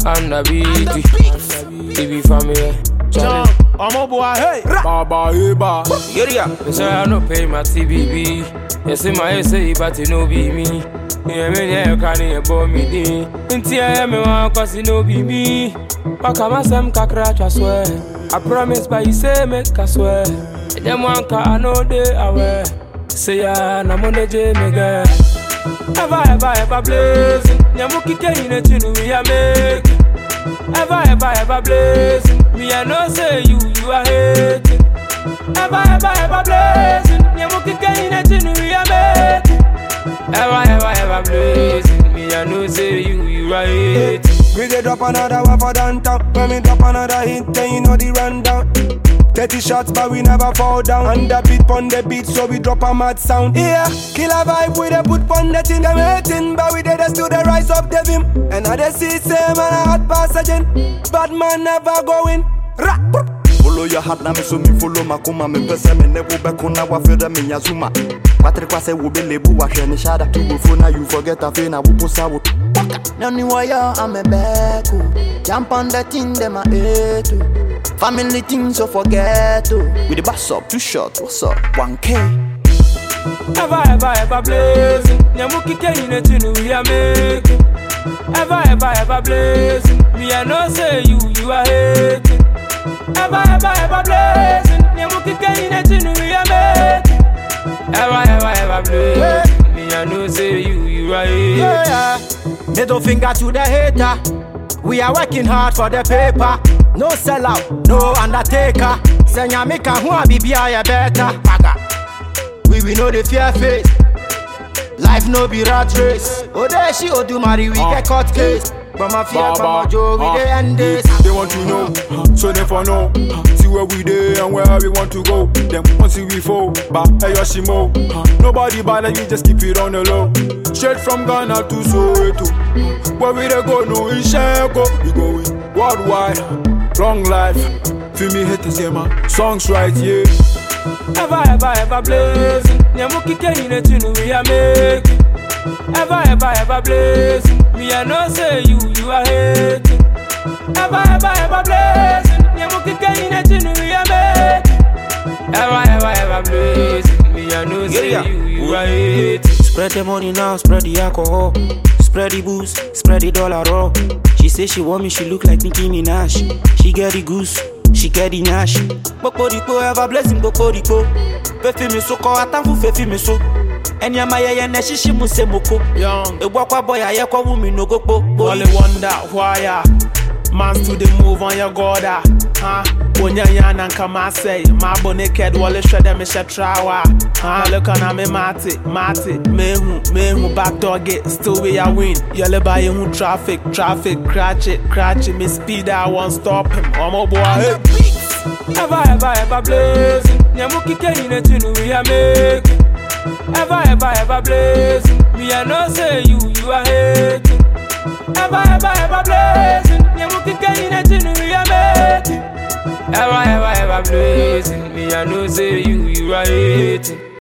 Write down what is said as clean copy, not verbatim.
and the beat. Baby family. John, I'm a boy, hey. Baba, Eba. Me say I no pay my TBB. You see my say, but you no be me. Yeah, me yeah, can you born me day? Until I am one, cause you no be me. Wakama sem kakra, I swear. I promise, but you say make I swear. Them one car, I know they aware. Say ya, na money J me girl. Ever blazing. Nyamuki kei ne chinu we are making. Ever blazing. Me I know say you are hating. Ever blazing. Nyamuki kei ne chinu we are making. Ever blazing. Me I know say you are hating. We dey drop another one for downtown. When we drop another hit, then you know the rundown. 30 shots, but we never fall down. And the beat on the beat, so we drop a mad sound. Yeah, killer vibe, we dey put on the thing. Them hating, but we dey still the rise of the beam. And I dey see same and a hot pass again. Bad man never going. Follow your heart, na me so me follow my kuma. Me pese me ne wo beko na wa feel me yazuma. Kwatre kwase wo be lebu wa hwe ni shada. Tu go phone na you forget a fe na wo posa wo. No ni wire I'm a beku. Jump on the thing them a etu. Family things so forget to. With the bass up, too short, what's up? 1K. Ever blazing. Nyamuki kei ne chinu we are making. Ever blazing. Me I know say you are hating. Ever blazing. Nyamuki kei ne chinu we are making. Ever blazing. Me I know say you are hating. Yeah. Middle finger to the hater. We are working hard for the paper. No sellout, no undertaker. Senya make a who be a better. We know the fear face. Life no be rat race. Odeshi Odumari we get caught case. But my fear from my joe we dey end this. They want to know, so they for know. See where we dey and where we want to go. Them want see we fall, but hey Yoshimo. Nobody bother, you just keep it on the low. Straight from Ghana to Soweto. Where we dey go, no in Sheko. We going worldwide, long life. Feel me hit the same songs right, yeah. Ever blazing. Nyamuki kei ne chinu we are making. Ever blazing. Me I know say you are hating. Ever blazing. Nyamuki kei ne chinu we are making. Ever blazing. Me I know say you are hating. Spread the money now, spread the alcohol. Spread the booze, spread the dollar raw. She say she want me, she look like Nicki Minaj. She get the goose, she get the nash. Bokodipo ever blessing bokodipo. Fefi me so ko atanfu fefi me so. Enya maye na shishi mu se moko. Young, Ebwakwa boy aye kwa wumi no go po. only wonder why man's to the move on your goda. Onya yana nkama say, my bo naked wale shredder me she trawa. Look on me mate, mehu back dog it, still we a win. Yele buy you traffic, cratch it, me speed I won't stop him. I'm a boy, hey. Ever blazing. Nyamuki kei ne chinu we are making. Ever blazing. Me I know say you are hating. Ever blazing. Nyamuki kei ne chinu we are making. Ever blazing. Me I know say you are hating.